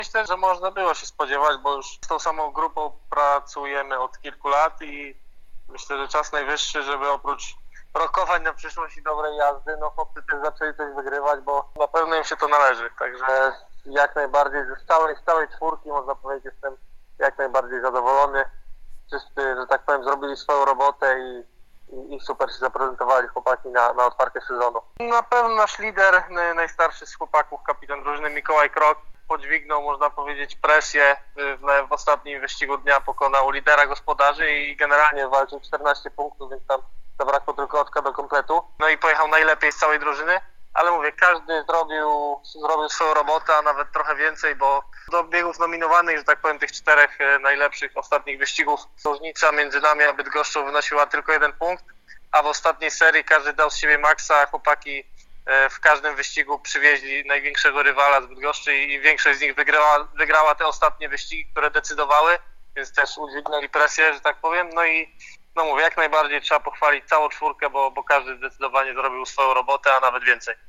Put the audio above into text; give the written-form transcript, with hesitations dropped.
Myślę, że można było się spodziewać, bo już z tą samą grupą pracujemy od kilku lat i myślę, że czas najwyższy, żeby oprócz rokowań na przyszłość i dobrej jazdy, no chłopcy też zaczęli coś wygrywać, bo na pewno im się to należy. Także jak najbardziej z całej czwórki, można powiedzieć, jestem jak najbardziej zadowolony. Wszyscy, że tak powiem, zrobili swoją robotę i super się zaprezentowali chłopaki na otwarcie sezonu. Na pewno nasz lider, najstarszy z chłopaków, kapitan drużyny Mikołaj Krok, podźwignął, można powiedzieć, presję w ostatnim wyścigu dnia, pokonał lidera gospodarzy i generalnie walczył 14 punktów, więc tam zabrakło tylko oczka do kompletu. No i pojechał najlepiej z całej drużyny, ale mówię, każdy zrobił swoją robotę, a nawet trochę więcej, bo do biegów nominowanych, że tak powiem, tych 4 najlepszych ostatnich wyścigów, różnica między nami a Bydgoszczą wynosiła tylko 1 punkt, a w ostatniej serii każdy dał z siebie maksa, chłopaki w każdym wyścigu przywieźli największego rywala z Bydgoszczy i większość z nich wygrała te ostatnie wyścigi, które decydowały, więc też udźwignęli presję, że tak powiem. No i no mówię, jak najbardziej trzeba pochwalić całą czwórkę, bo każdy zdecydowanie zrobił swoją robotę, a nawet więcej.